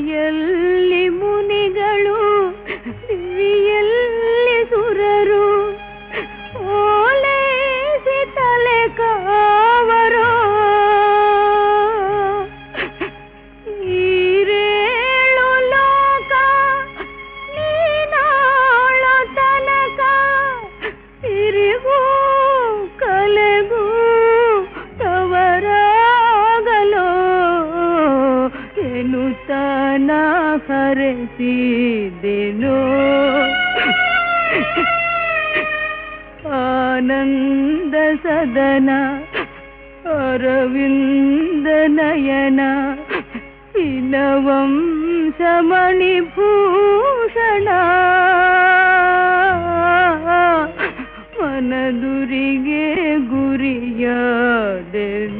ಎಲ್ಲಿ ಮುನಿಗಳು ಎಲ್ಲಿ ಸುರರು ಓಲೈಸಿ ತಲೆ ಕಾವರೋ ಈರೇಳು ಲೋಕ ನೀನಾಳೋ ತನಕ ತಿರುಗೂ ಕಲೆಗೂ ತವರಾಗಲೋ ಎನ್ನುತ್ತಾನ ಹರಸಿದೆನೋ ಆನಂದ ಸದನ ಅರವಿಂದ ನಯನ ಇನವಂಶ ಮಣಿಭೂಷಣ ಮನದುರಿಗೆ ಗುರಿಯಾದೆನು.